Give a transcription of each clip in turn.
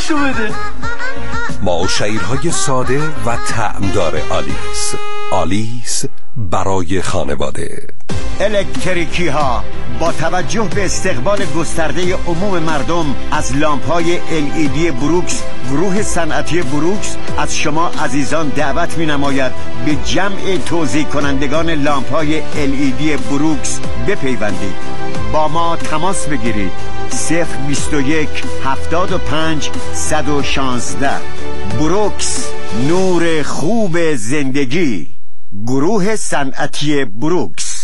بده. ما شعرهای ساده و طعمدار آلیس. آلیس برای خانواده. الکتریکی ها با توجه به استقبال گسترده عموم مردم از لامپ‌های LED بروکس، گروه صنعتی بروکس از شما عزیزان دعوت می‌نماید به جمع توزیع کنندگان لامپ‌های LED بروکس بپیوندید. با ما تماس بگیرید. 021 75 116. بروکس، نور خوب زندگی. گروه صنعتی بروکس.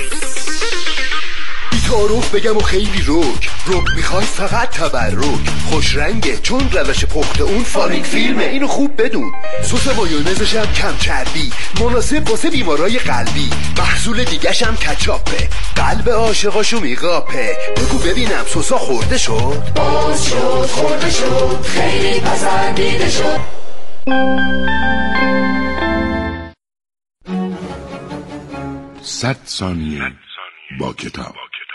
تعارف بگم و خیلی روک میخوای فقط تبرک. خوش رنگه چون روش پخت اون فاریک فیلمه، اینو خوب بدون. سس مایونزش هم کم چربی، مناسب واسه بیمارای قلبی. محصول دیگش هم کچاپه، قلب عاشقاشو میقاپه. بگو ببینم سسا خورده شد؟ باز شد، خورده شد، خیلی پسندیده شد. صد ثانیه با کتاب.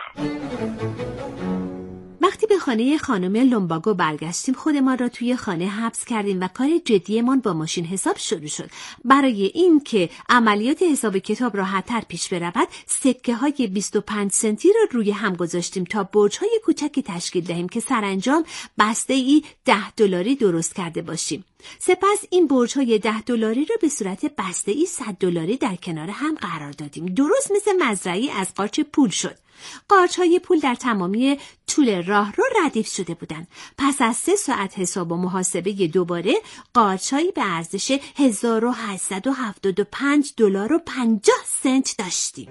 وقتی به خانه خانم لومباگو برگشتیم خودمان را توی خانه حبس کردیم و کار جدیمان با ماشین حساب شروع شد. برای این که عملیات حساب کتاب راحت‌تر پیش برود سکه‌های 25 سنتی را روی هم گذاشتیم تا برج‌های کوچکی تشکیل دهیم که سرانجام بسته‌ای $10 درست کرده باشیم. سپس این برج‌های $10 را به صورت بسته‌ای $100 در کنار هم قرار دادیم. درست مثل مزرعه‌ای از قارچ پول شد. قارچ‌های پول در تمامی طول راه رو ردیف شده بودند. پس از 3 ساعت حساب و محاسبه دوباره قارچ‌هایی به ارزش $1875.50 داشتیم.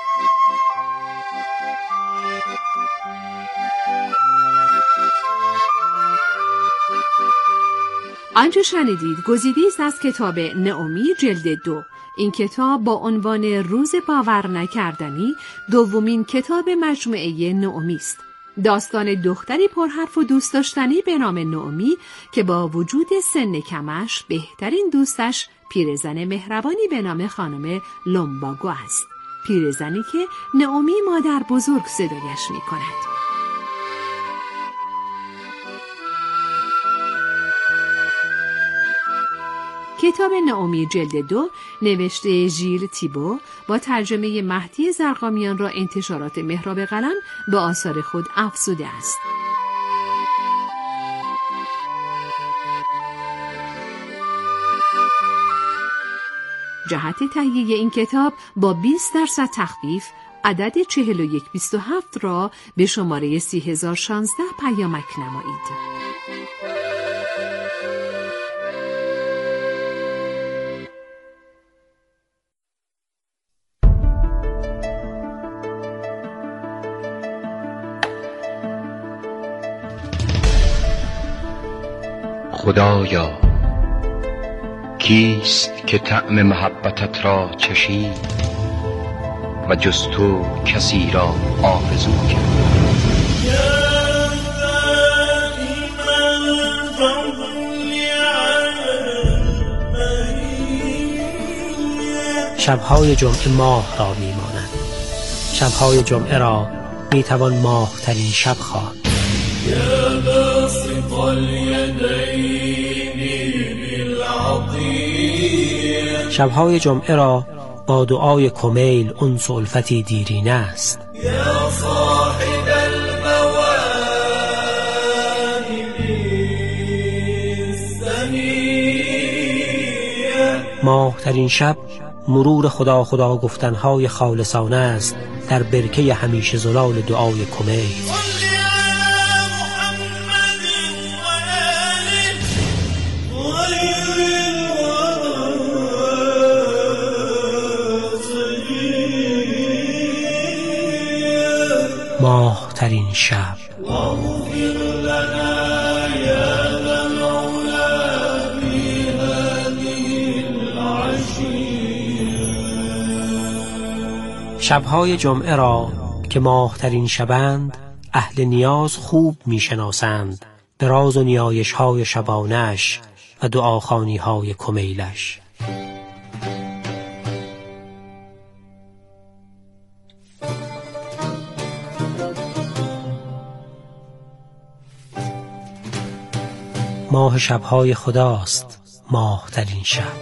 آنچه شنیدید گزیده‌ای است از کتاب نئومی جلد 2. این کتاب با عنوان روز باور نکردنی دومین کتاب مجموعه نئومی است. داستان دختری پرحرف و دوست داشتنی به نام نئومی که با وجود سن کمش بهترین دوستش پیرزن مهربانی به نام خانم لومباگو است. پیرزنی که نئومی مادر بزرگ صدایش می کند. کتاب نئومی جلد 2 نوشته ژیل تیبو با ترجمه مهدی زرقامیان را انتشارات مهراب قلم به آثار خود افزوده است. جهت تهیه این کتاب با 20% تخفیف عدد 4127 را به شماره 3016 پیامک نمایید. خدایا کیست که طعم محبتت را چشید و جز تو کسی را آرزو کرد. شب‌های جمعه ماه را می‌مانند. شب‌های جمعه را می‌توان ماه ترین شب خواند. شب‌های جمعه را با دعای کمیل انس و الفتی دیرینه است. ماه ترین شب مرور خدا خدا گفتنهای خالصانه است در برکه همیشه زلال دعای کمیل. ماه ترین شب. شب‌های جمعه را که ماه ترین شبند اهل نیاز خوب می‌شناسند به راز و نیایش‌های شبانش و دعاخوانی‌های کمیلش. ماه شبهای خداست ماه ترین شب.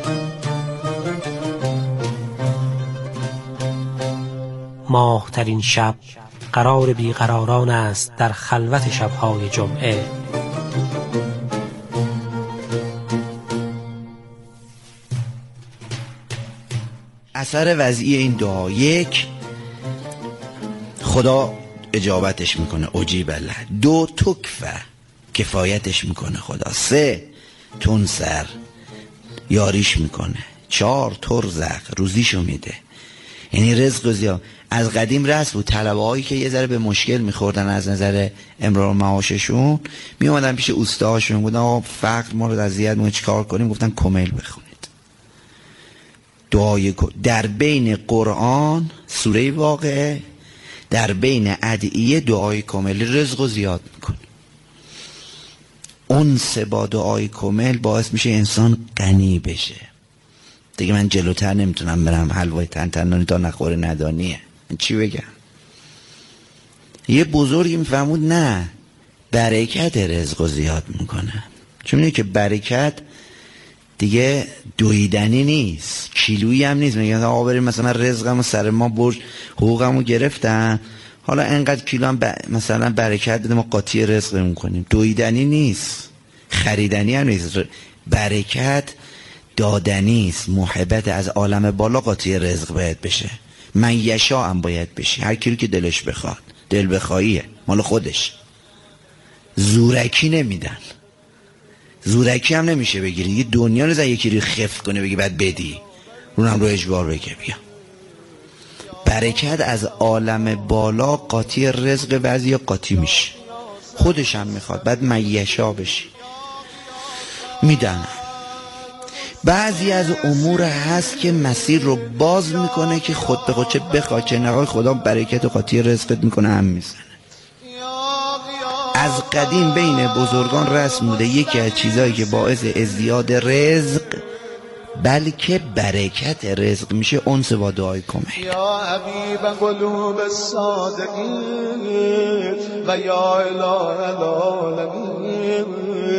ماه ترین شب قرار بیقراران است در خلوت شبهای جمعه. اثر وضعی این دعا: 1 خدا اجابتش میکنه، اجیب له. 2 تکفه، کفایتش میکنه خدا. 3 تنصر، یاریش میکنه. 4 ترزق، روزیشو میده. یعنی رزق زیاد. از قدیم رسم بود طلبه هایی که یه ذره به مشکل میخوردن از نظر امرار معاششون، میومدن پیش اوستاهاشون، گفتن آقا فقر ما رو اذیت میکنه چیکار کنیم؟ گفتن کمیل بخونید. دعای در بین قرآن سوره واقعه، در بین ادعیه دعای کامل رزق رو زیاد میکنه. انس با دعای کامل باعث میشه انسان غنی بشه. دیگه من جلوتر نمیتونم برم حلوای تنتنانی تا نخوره ندانیه. چی بگم؟ یه بزرگی میفهمود نه، برکت رزق رو زیاد میکنه. چون میگه که برکت دیگه دویدنی نیست، کیلویی هم نیست. میگن آقا بریم مثلا رزقمو سر ما برج حقوقمو گرفتن، حالا انقدر کیلو هم مثلا برکت بده ما قاطی رزق میکنیم. دویدنی نیست، خریدنی هم نیست. برکت دادنی است. محبت از عالم بالا قاطی رزق باید بشه. من یشا هم باید بشه، هر کی رو که دلش بخواد. دل بخواهیه مال خودش. زورکی نمیدن، زورکی هم نمیشه بگیری. یه دنیا رو یکی رو خفت کنه بگی بعد بدی، اونم رو اجبار بگه بیا. برکت از عالم بالا قاطی رزق بعضی قاطی میشه، خودش هم میخواد بعد میشا بشی میدن. بعضی از امور هست که مسیر رو باز میکنه که خود به خود چه بخواد چه نخواد خدا برکت و قاطی رزقت میکنه هم میزنه. از قدیم بین بزرگان رسم بوده یکی از چیزایی که باعث ازدیاد رزق بلکه برکت رزق میشه انس با دعای کمک. یا حبیب قلوب الصادقین و یا اله العالمین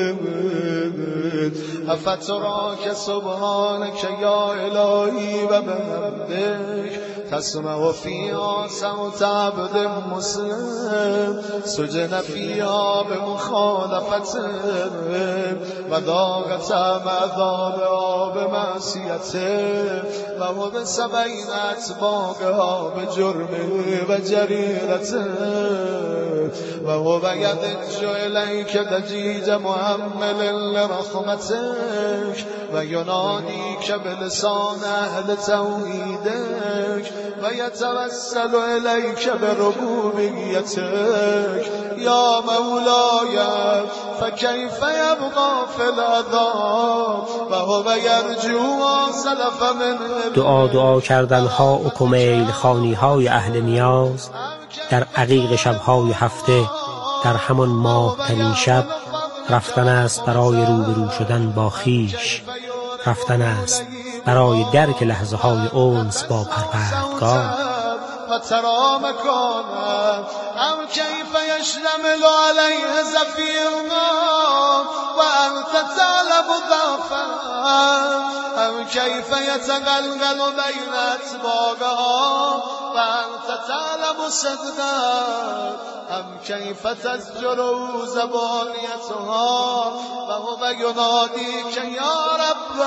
افتراک سبحانک یا الهی و بحمدک تسمع فیها صوت عبد مسلم سجن فیها بمخالفت و ضاقت عذاب آب معصیته و هو بسبعین اتباقها بجرم و جریرته و هو یدج الیک دجیج محمل لرحمتک و ینادیک بلسان اهل توحیدک و یتوسل الیک بربوبیتک یا مولای فکیف یبقى فی العذاب و هو یرجو سلف من. دعا کردنها و کمیل خانی های اهل نیاز در عقیق شبهای هفته در همان ماه ترین شب رفتن است برای روبرو شدن با خیش، رفتن است برای درک لحظه های انس با پروردگار. و ترا مکانم ام کیف یشتمل علیه زفیرنا و انت تعلم ضعفا ام کیف یتقلقل بین اتباقها و انت تعلم صدقا ام کیف تزجر زبانیتها و هو ینادیک یا رب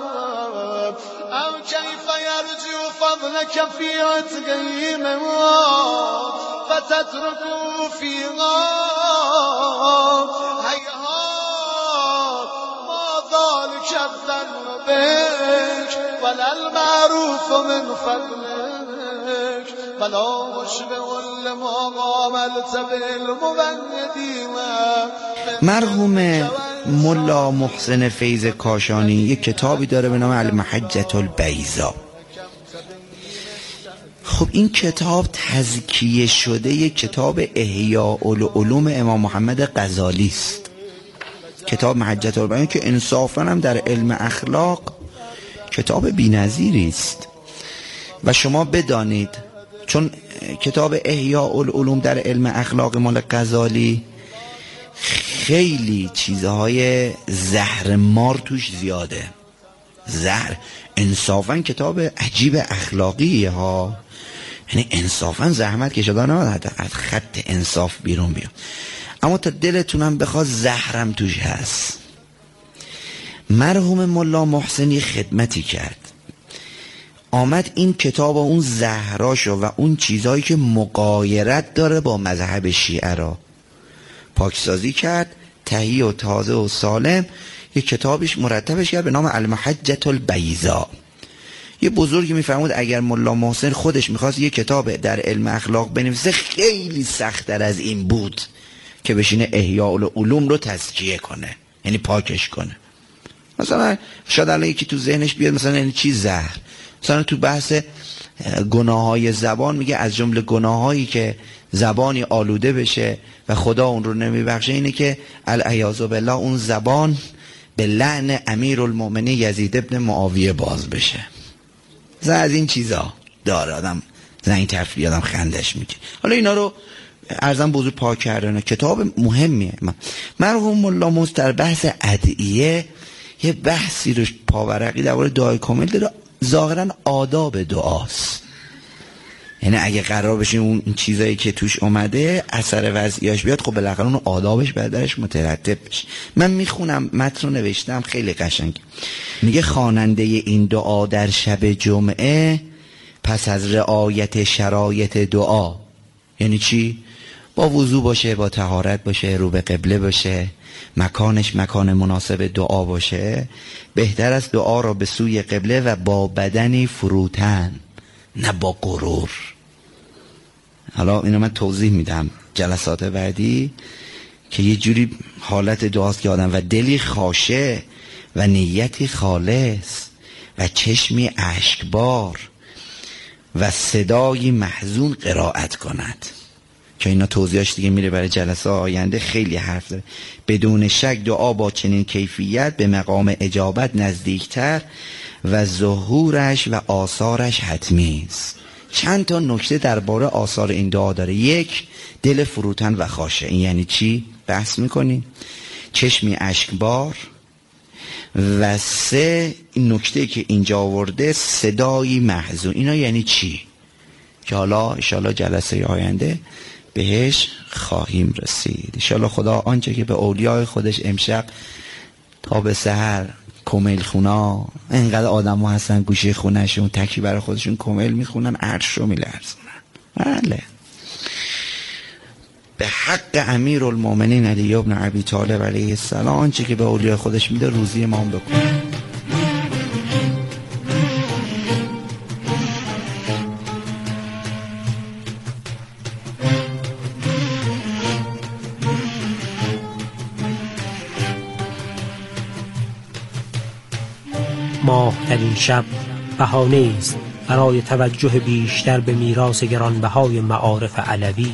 ام کیف یرجو فضلک فی عتقهم فتترکوا فیها هیهات ما ذلک الظن بک ولا المعروف من فضلک ولا مشبع لما قاملت بالمبندین. مرحوم ملا محسن فیض کاشانی یک کتابی داره به نام المحجة البیضاء. خب این کتاب تزکیه شده یک کتاب احیاء العلوم امام محمد غزالی است. کتاب محجة البیضاء که انصافا هم در علم اخلاق کتاب بی‌نظیری است و شما بدانید چون کتاب احیاء العلوم در علم اخلاق مال غزالی خیلی چیزهای زهر مار توش زیاده. زهر انصافا کتاب عجیب اخلاقیه ها، یعنی انصافا زحمت کشیده نه از خط انصاف بیرون بیاد، اما تا دلتونم بخواد زهرم توش هست. مرحوم ملا محسنی خدمتی کرد، آمد این کتاب و اون زهراشو و اون چیزهایی که مغایرت داره با مذهب شیعه را پاکسازی کرد، تهیه و تازه و سالم یک کتابش مرتبش کرد به نام المحجة البیضاء. یه بزرگی میفرمود اگر ملا محسن خودش میخواست یه کتاب در علم اخلاق بنویسه خیلی سخت‌تر از این بود که بشینه احیاء العلوم رو تزکیه کنه، یعنی پاکش کنه. مثلا شاید الان یکی تو ذهنش بیاد مثلا یعنی چی زهر، مثلا تو بحث گناههای زبان میگه از جمله گناهایی که زبانی آلوده بشه و خدا اون رو نمیبخشه اینه که العیاذ بالله اون زبان به لعن امیرالمؤمنین یزید ابن معاویه باز بشه. مثلا از این چیزا داره آدم زنگ تفریح آدم خندش میگه. حالا اینا رو ارزم بزرگ پاک کردن، کتاب مهمیه. مرحوم ملا محسن در بحث ادعیه یه بحثی رو پاورقی درباره دعای کامل داره، ظاهرا آداب دعاست. یعنی اگه قرار بشه اون چیزایی که توش اومده اثر وضعیاش بیاد، خب بالاخره اون آدابش باید درش مترتب بشه. من میخونم متن رو نوشتم خیلی قشنگ. میگه خواننده این دعا در شب جمعه پس از رعایت شرایط دعا، یعنی چی؟ با وضو باشه، با طهارت باشه، رو به قبله باشه، مکانش مکان مناسب دعا باشه، بهتر است دعا را به سوی قبله و با بدنی فروتن، نه با غرور. حالا اینو من توضیح میدم جلسات بعدی که یه جوری حالت دعاست که آدم و دلی خاشع و نیتی خالص و چشمی اشکبار و صدایی محزون قرائت کند، که اینا توضیحش دیگه میره برای جلسه آینده، خیلی حرف داره. بدون شک دعا با چنین کیفیت به مقام اجابت نزدیکتر و ظهورش و آثارش حتمی است. چند تا نکته درباره آثار این دعا داره. یک، دل فروتن و خاشع. این یعنی چی؟ بحث میکنیم. چشمی اشکبار. و سه، این نکته که اینجا آورده صدایی محزون. اینا یعنی چی؟ که حالا انشاءالله جلسه آینده بهش خواهیم رسید. انشاءالله خدا آنچه که به اولیای خودش امشب تا به سحر کمیل خونا، اینقدر آدم ها هستن گوشه خونهشون تکی برای خودشون کمیل میخونن، عرش رو میلرزونن. بله، به حق امیرالمؤمنین علی ابن ابی طالب علیه السلام آنچه که به اولیای خودش میده روزی امام بکنه. ماه در این شب بهانه است برای توجه بیشتر به میراث گرانبهای معارف علوی.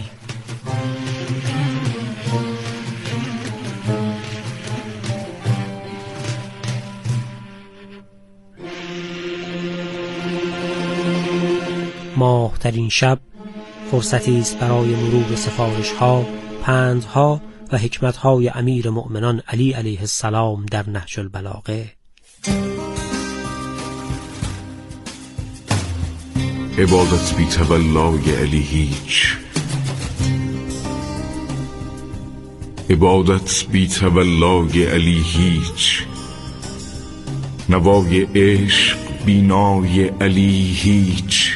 ماه در این شب فرصتی است برای مرور سفارش‌ها، پندها و حکمت‌های امیر مؤمنان علی علیه السلام در نهج البلاغه. عبادت بی تولای علی هیچ، عبادت بی تولای علی هیچ، نوای عشق بینای علی هیچ.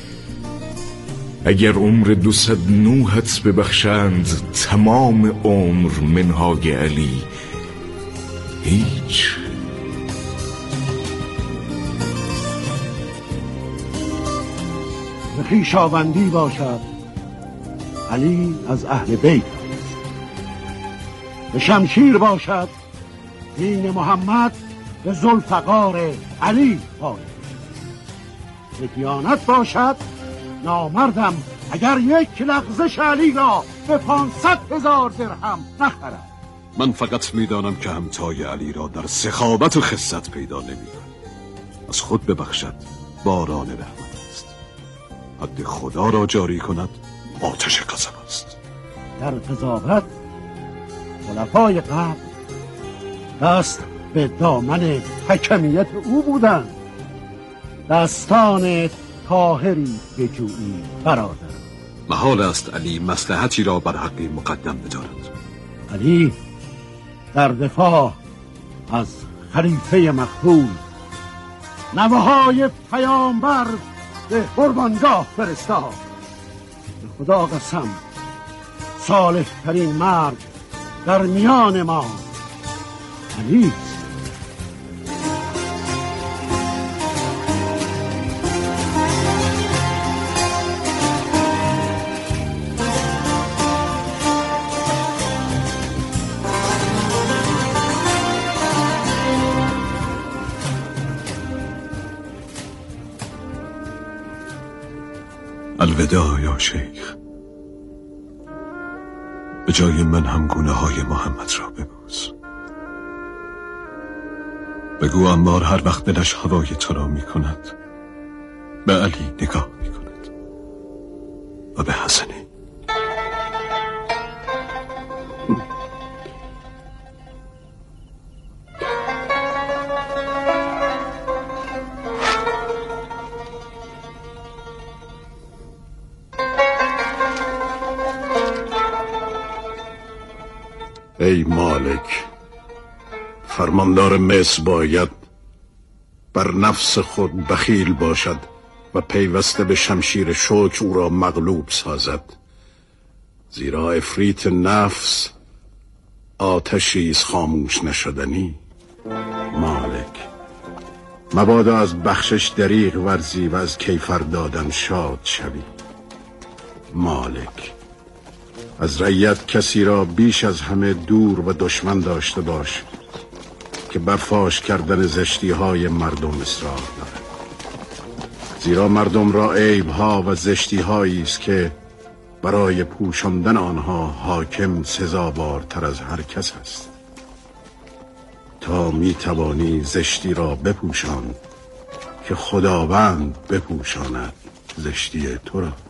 اگر عمر 209 ببخشند تمام عمر منهای علی هیچ. خویشاوندی باشد علی از اهل بیت، به شمشیر باشد دین محمد به ذوالفقار علی پای، به دیانت باشد نامردم اگر یک لغزش علی را به 500,000 درهم نخرد. من فقط میدانم که همتای علی را در سخاوت و خست پیدا نمی‌کنم. از خود ببخشد باران رحمت است، حد خدا را جاری کند آتش قسم است. در قضاوت خلفای قبل دست به دامن حکمیت او بودند. دستان طاهری به جویی برادر. محال است علی مصلحتی را بر حقی مقدم بدارد. علی در دفاع از خلیفه مقتول نوه‌های پیامبر به قربانگاه فرستاد. به خدا قسم صالح ترین مرد در میان ما علی. الوداع یا شیخ، به جای من هم گونه های محمد را ببوس. بگو عمار هر وقت دلش هوای تو را می کند به علی نگاه می کند و به حسنی. ای مالک، فرماندار مصر باید بر نفس خود بخیل باشد و پیوسته به شمشیر شوک او را مغلوب سازد، زیرا افریت نفس آتشی است خاموش نشدنی. مالک، مبادا از بخشش دریغ ورزی و از کیفر دادن شاد شوی. مالک، از رعیت کسی را بیش از همه دور و دشمن داشته باش که بر فاش کردن زشتی های مردم اصرار دارد، زیرا مردم را عیبها و زشتی هایی است که برای پوشاندن آنها حاکم سزاوارتر از هر کس است. تا می توانی زشتی را بپوشان که خداوند بپوشاند زشتی تو را.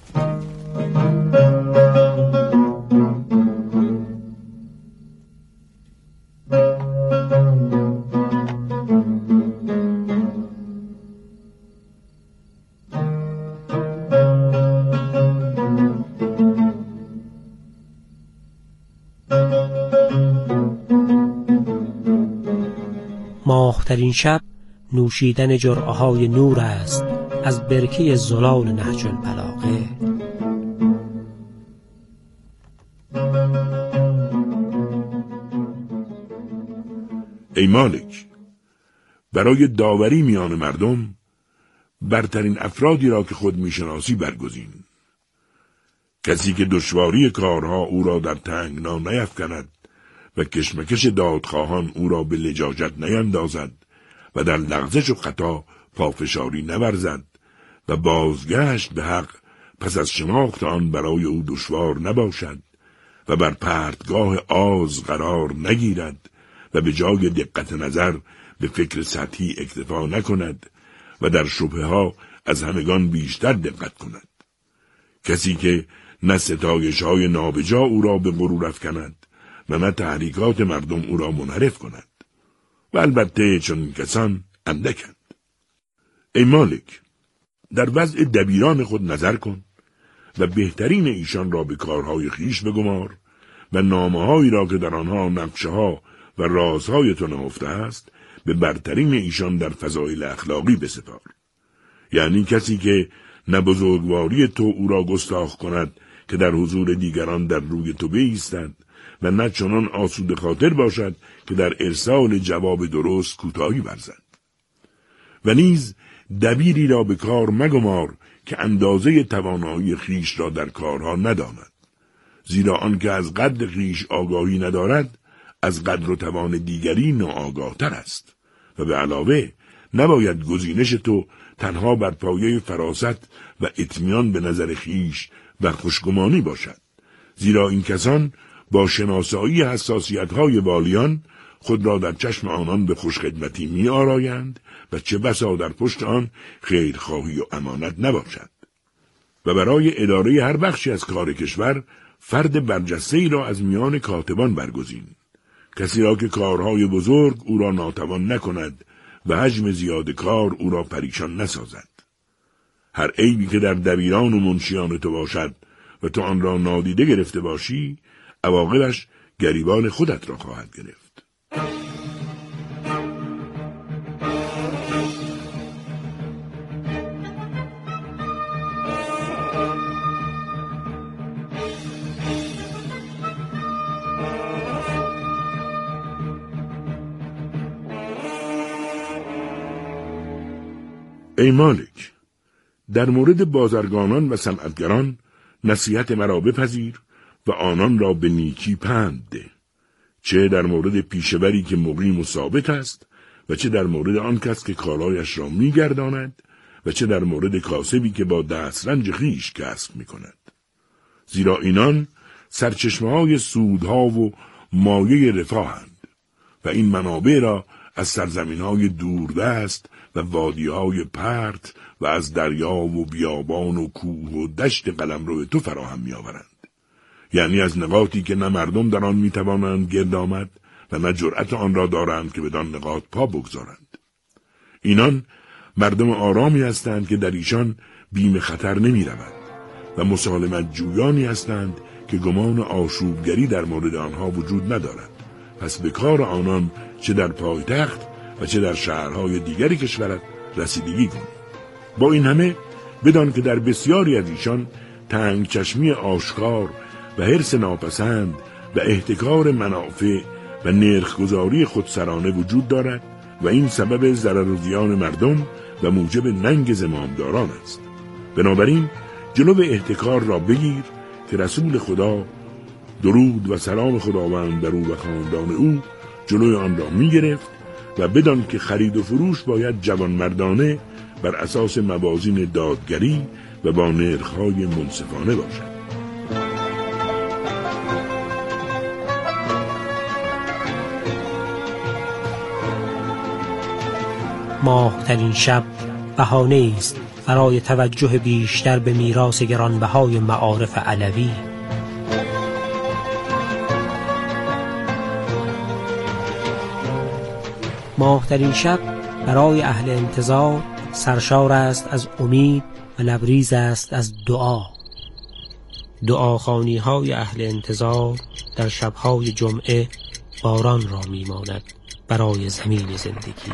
ماهترین شب نوشیدن جرعه‌های نور است از برکه زلال نهج البلاغه. ای مالک، برای داوری میان مردم برترین افرادی را که خود میشناسی برگزین. کسی که دشواری کارها او را در تنگنا نیفکند و کشمکش دادخواهان او را به لجاجت نیندازد و در لغزش و خطا پافشاری نورزد و بازگشت به حق پس از شناخت آن برای او دشوار نباشد و بر پرتگاه آز قرار نگیرد و به جای دقت نظر به فکر سطحی اکتفا نکند و در شبهه ها از همگان بیشتر دقت کند. کسی که نه ستایش های نابجا او را به غرور افکند و نه تحریکات مردم او را منحرف کند و البته چون کسان اندکند. ای مالک، در وضع دبیران خود نظر کن و بهترین ایشان را به کارهای خیش بگمار و نامه‌هایی را که در آنها نقشه‌ها و رازهای تو نهفته است به برترین ایشان در فضایل اخلاقی بسپار. یعنی کسی که نه بزرگواری تو او را گستاخ کند که در حضور دیگران در روی تو بایستد و نه چنان آسوده خاطر باشد که در ارسال جواب درست کوتاهی ورزد. و نیز دبیری را به کار مگمار که اندازه توانایی خیش را در کارها نداند، زیرا آن که از قدر خیش آگاهی ندارد از قدر و توان دیگری ناآگاه‌تر است و به علاوه نباید گزینش تو تنها بر پایه فراست و اطمینان به نظر خیش و خوشگمانی باشد، زیرا این کسان با شناسایی حساسیت‌های والیان خود را در چشم آنان به خوشخدمتی می آرایند و چه بسا در پشت آن خیرخواهی و امانت نباشد. و برای اداره هر بخشی از کار کشور فرد برجسته‌ای را از میان کاتبان برگزین کسی را که کارهای بزرگ او را ناتوان نکند و حجم زیاد کار او را پریشان نسازد. هر عیبی که در دبیران و منشیان تو باشد و تو آن را نادیده گرفته باشی، عواقبش گریبان خودت را خواهد گرفت. ای مالک، در مورد بازرگانان و صنعتگران نصیحت مرا بپذیر و آنان را به نیکی پند ده، چه در مورد پیشه‌وری که مقیم و ثابت است و چه در مورد آن کس که کالایش را می‌گرداند و چه در مورد کاسبی که با دسترنج خویش کسب می‌کند. زیرا اینان سرچشمه‌های سودها و مایه رفاهند و این منابع را از سرزمین‌های دوردست و وادی‌های پرت و از دریا و بیابان و کوه و دشت قلمرو تو فراهم می‌آورند. یعنی از نقاطی که نه مردم در آن می‌توانند گرد آمد و نه جرأت آن را دارند که بدان نقاط پا بگذارند. اینان مردم آرامی هستند که در ایشان بیم خطر نمی‌رود و مسالمت جویانی هستند که گمان آشوبگری در مورد آنها وجود ندارد. پس به کار آنان چه در پایتخت و چه در شهرهای دیگری کشورت رسیدگی کن. با این همه بدان که در بسیاری از ایشان تنگ چشمی آشکار و حرص ناپسند و احتکار منافع و نرخگذاری خودسرانه وجود دارد و این سبب ضرر و زیان مردم و موجب ننگ زمامداران است. بنابراین جلو احتکار را بگیر که رسول خدا درود و سلام خداوند بر او و خاندان او جلوی آن را می گرفت و بدان که خرید و فروش باید جوانمردانه بر اساس موازین دادگری و با نرخ‌های منصفانه باشد. ماه‌ترین شب بهانه است برای توجه بیشتر به میراث گرانبهای معارف علوی. ماه‌ترین شب برای اهل انتظار سرشار است از امید و لبریز است از دعا. دعاخوانی‌های اهل انتظار در شب‌های جمعه باران را می‌ماند برای زمین زندگی.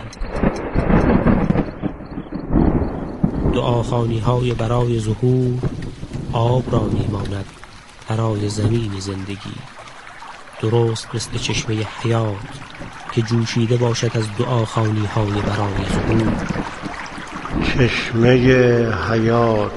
دعاخوانی‌های برای ظهور آب را می‌ماند برای زمین زندگی. درست مثل چشمه حیات که جوشیده باشد از دعاخوانی‌های برای ظهور. چشمه حیات.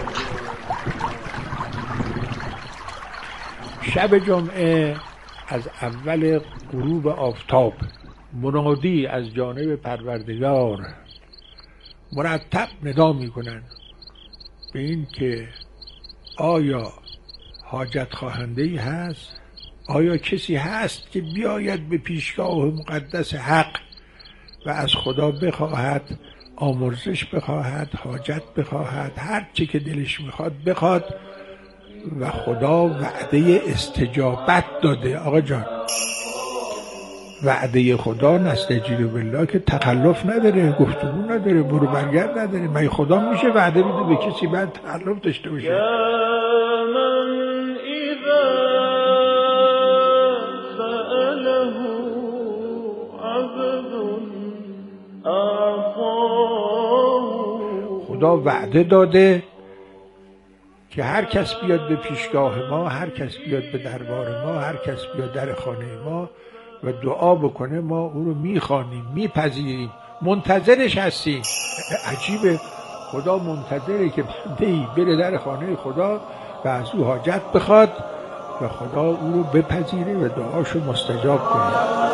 شب جمعه از اول غروب آفتاب منادی از جانب پروردگار مرتب ندا می‌کنند به این که آیا حاجت خواهنده‌ای هست؟ آیا کسی هست که بیاید به پیشگاه مقدس حق و از خدا بخواهد، آمرزش بخواهد، حاجت بخواهد، هر چی که دلش میخواد بخواد و خدا وعده استجابت داده. آقا جان، وعده خدا نستجیب بالله که تخلف نداره، گفتگو نداره، برو برگرد نداره. مگه خدا میشه وعده بده به کسی بعد تخلف داشته باشه؟ خدا وعده داده که هر کس بیاد به پیشگاه ما، هر کس بیاد به دربار ما، هر کس بیاد در خانه ما و دعا بکنه، ما او رو میخوانیم، میپذیریم، منتظرش هستیم. عجیبه، خدا منتظره که بنده‌ای بره در خانه خدا و از او حاجت بخواد و خدا او رو بپذیره و دعاشو مستجاب کنه.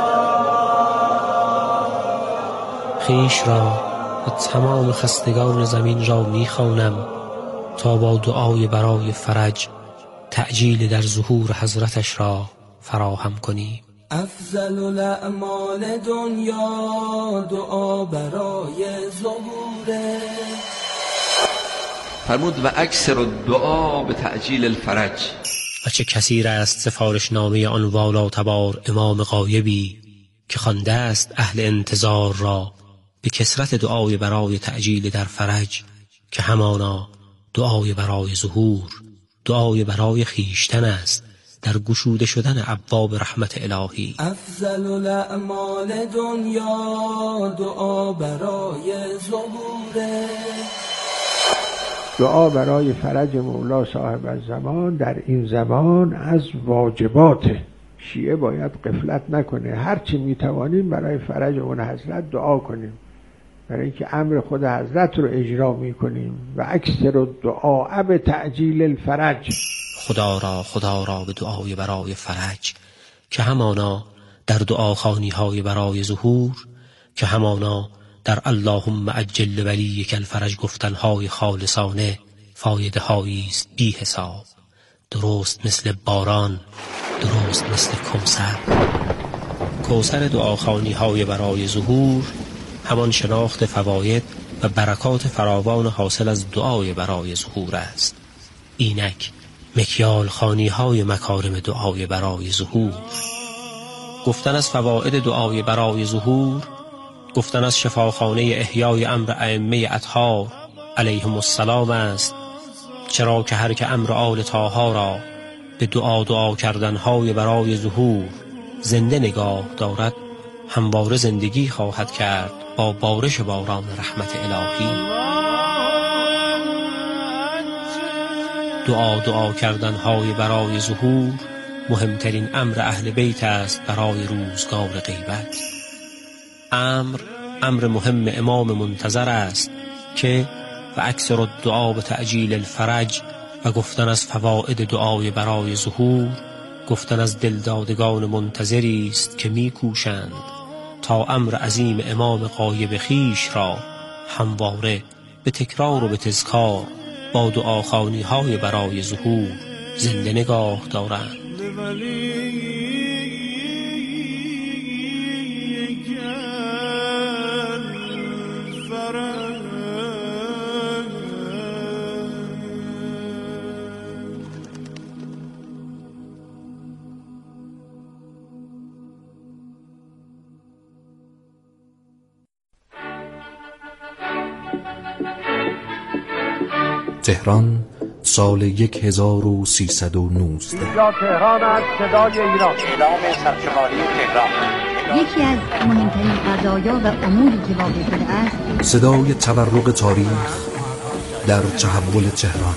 خویش را و تمام خستگان زمین را میخوانم تا با دعای برای فرج تعجیل در ظهور حضرتش را فراهم کنیم. افضل الاعمال دنیا دعا برای ظهوره. فرمود و اکثر الدعا به تعجیل الفرج. و چه کثیر است سفارش نامه آن والاتبار امام غایبی که خوانده است اهل انتظار را به کثرت دعای برای تعجیل در فرج، که همانا دعای برای ظهور، دعای برای خیشتن است در گشوده شدن ابواب رحمت الهی. افضل الاعمال دنیا دعا برای ظهور، دعا برای فرج مولا صاحب الزمان در این زمان از واجبات شیعه باید غفلت نکنه. هرچی میتوانیم برای فرج اون حضرت دعا کنیم، برای اینکه امر خود حضرت رو اجرا میکنیم. و اکثر دعا به تعجیل الفرج، خدا را به دعای برای فرج، که همانا در دعاخوانی‌های برای ظهور، که همانا در اللهم عجل ولیک الفرج گفتنهای خالصانه فایده هایی است بی حساب. درست مثل باران، درست مثل کوثر دعاخوانی‌های برای ظهور همان شناخت فواید و برکات فراوان حاصل از دعای برای ظهور است. اینک مکیال خوانی‌های مکارم دعای برای ظهور، گفتن از فواید دعای برای ظهور، گفتن از شفاخانه احیای امر ائمه اطهار علیهم السلام است، چرا که هر که امر آل طاها را به دعا کردنهای برای ظهور زنده نگاه دارد، همواره زندگی خواهد کرد با بارش باران رحمت الهی. دعا کردنهای برای ظهور مهمترین امر اهل بیت است برای روزگار غیبت. امر مهم امام منتظر است که و اکثر الدعا به تعجیل الفرج، و گفتن از فواید دعای برای ظهور، گفتن از دلدادگان منتظری است که میکوشند تا امر عظیم امام غایب خیش را همواره به تکرار و به تذکار با دعاخوانی‌های برای ظهور زنده نگاه دارند. تهران سال 1319. اینجا تهران است، صدای ایران. اعلام سرشماری تهران. یکی از مهمترین قضایا و اموری که واقع شده است، صدای تورق تاریخ در تحول تهران.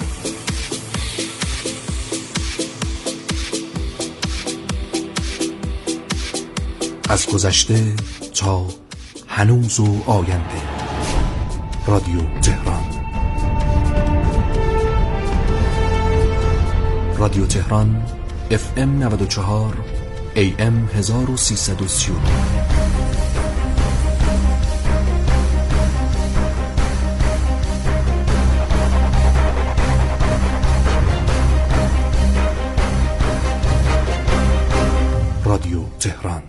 از گذشته تا هنوز و آینده. رادیو تهران. رادیو تهران FM 94 AM 1330. رادیو تهران.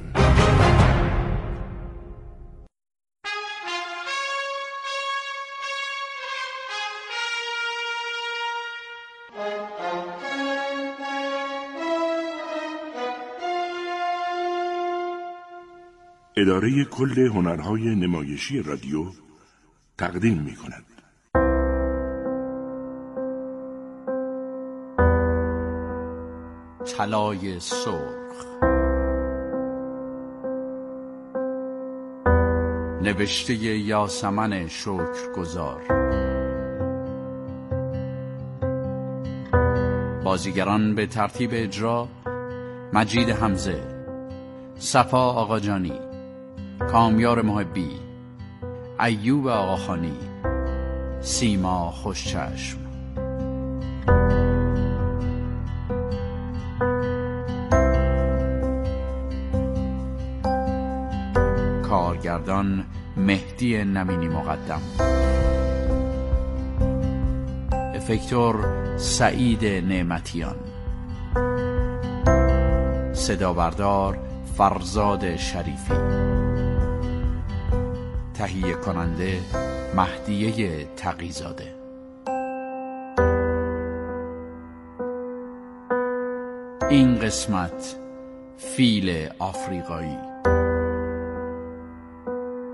اداره کل هنرهای نمایشی رادیو تقدیم می کند. طلای سرخ، نوشته یاسمن شکرگزار. بازیگران به ترتیب اجرا: مجید حمزه، صفا آقاجانی، کامیار محبی، ایوب آقاخانی، سیما خوشچشم. کارگردان مهدی نمینی مقدم، افکتور سعید نعمتیان، صدا بردار فرزاد شریفی، تهیه کننده مهدیه تقی‌زاده. این قسمت فیل آفریقایی.